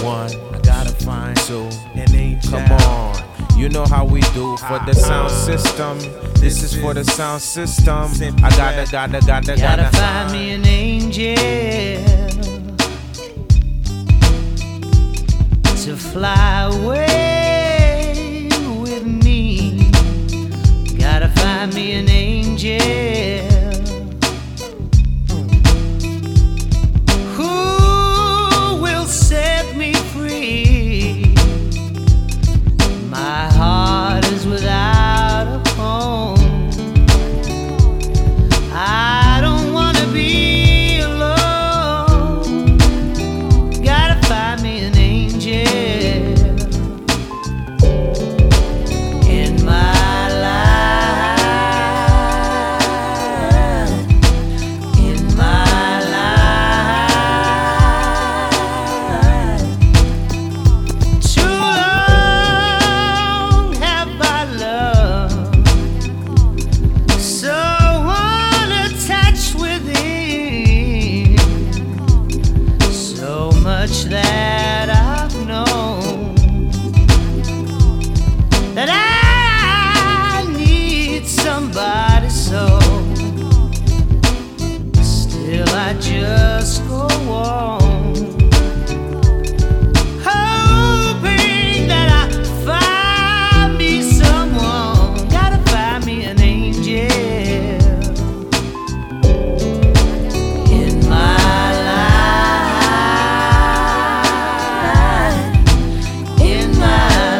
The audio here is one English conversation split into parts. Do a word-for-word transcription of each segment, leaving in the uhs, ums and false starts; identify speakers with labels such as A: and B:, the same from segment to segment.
A: one, I gotta find two, and angel. Come on, you know how we do for the sound system. This is for the sound system. I gotta, gotta, gotta, gotta,
B: gotta find me an angel to fly away with me. Gotta find me an angel who will set me free. My heart is without a home. I don't wanna be alone. Gotta find me an angel in my life, in my life. Too long have I loved someone attached within, so much that I've known that I need somebody, so still I just go on, hoping that I find me someone. Gotta find me an angel in my life, in my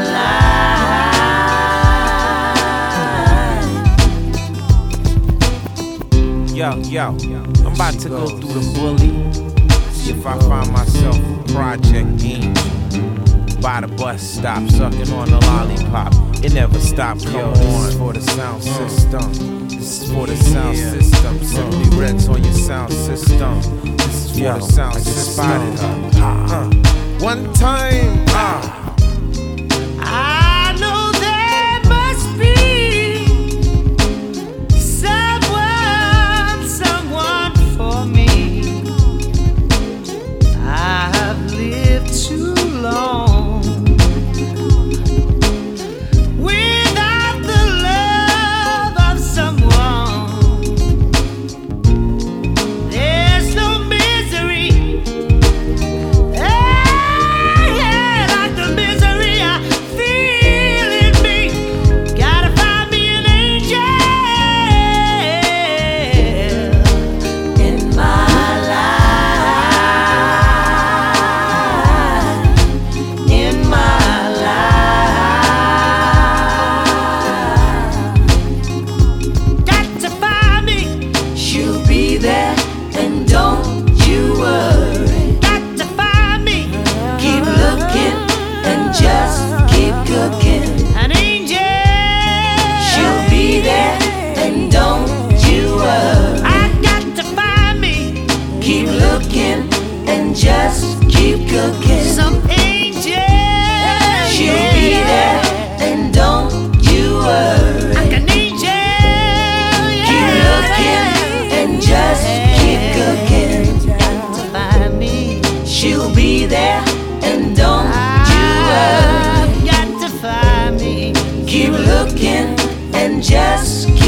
B: life.
A: Yo, yo, I'm about to go through the bully. See if I find myself a project angel. By the bus stop, sucking on a lollipop. It never stops. Yo, this is for the sound system. This is for the sound system. Simply Reds on your sound system. This is for the sound system. Uh, One time, ah.
B: I know there must be someone, someone for me. I have lived too long without the love of someone. There's no misery, hey, yeah, like the misery I feel in me. Gotta find me an angel in my life, in my life. Got to find me. She'll be there, and don't you worry. Got to find me. Keep looking and just keep cooking. An angel. She'll be there, and don't you worry. I got to find me. Keep looking and just keep cooking. Some angel. She'll be there, and don't you worry. Like an angel. Keep looking and just keep cooking. Got to find me. She'll be there, and don't you worry. Got to find me. Keep looking and just keep